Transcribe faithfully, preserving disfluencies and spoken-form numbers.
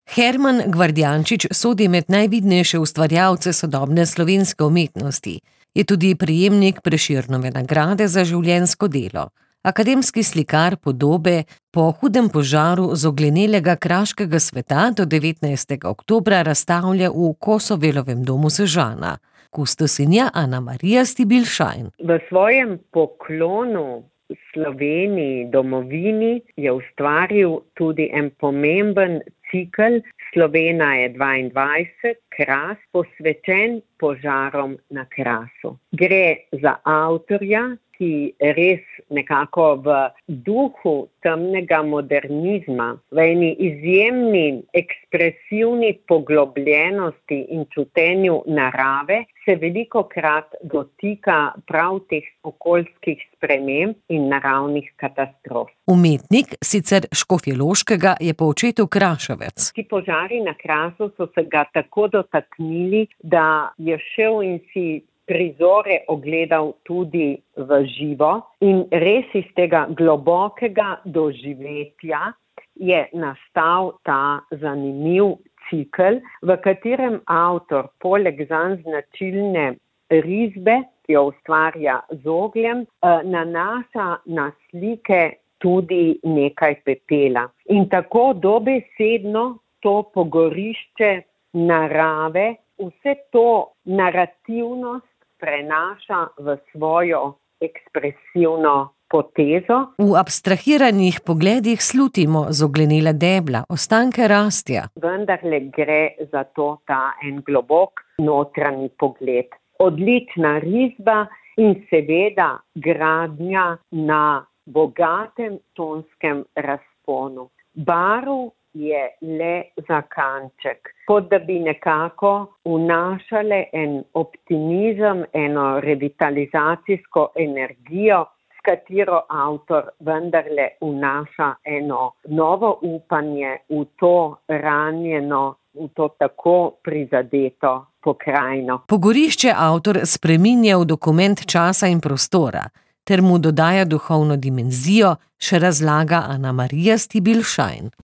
Herman Gvardjančič sodi med najvidnejše ustvarjalce sodobne slovenske umetnosti. Je tudi prejemnik Prešernove nagrade za življenjsko delo. Akademski slikar podobe po hudem požaru z oglenelega kraškega sveta do devetnajstega oktobra razstavlja v Kosovelovem domu Sežana. Kustosinja Ana Marija Stibilšajn. V svojem poklonu Sloveniji, domovini, je ustvaril tudi en pomemben cikel Slovena je dvaindvajset, Kras, posvečen požarom na Krasu. Gre za avtorja, ki res nekako v duhu temnega modernizma, v eni izjemni ekspresivni poglobljenosti in čutenju narave, se velikokrat dotika prav teh okoljskih sprememb in naravnih katastrof. Umetnik, sicer škofjeloškega, je po očetu Kraševec. Ti požari na Krasu so se ga tako dotaknili, da je šel in si prizore ogledal tudi v živo in res iz tega globokega doživetja je nastal ta zanimiv cikel, v katerem avtor poleg zanj značilne risbe, ki jo ustvarja z ogljem, nanaša na slike tudi nekaj pepela. In tako dobesedno to pogorišče narave, vse to narativnost prenaša v svojo ekspresivno potezo. V abstrahiranih pogledih slutimo z oglenela debla, ostanke rastja. Vendarle gre za to ta en globok notranji pogled. Odlična risba in seveda gradnja na bogatem tonskem razponu. Barv je le za kanček, kot da bi nekako vnašale en optimizem, eno revitalizacijsko energijo, s katero avtor vendarle vnaša eno novo upanje v to ranjeno, v to tako prizadeto pokrajino. Pogorišče avtor spreminja v dokument časa in prostora, ter mu dodaja duhovno dimenzijo, še razlaga Ana Marija Stibilšajn.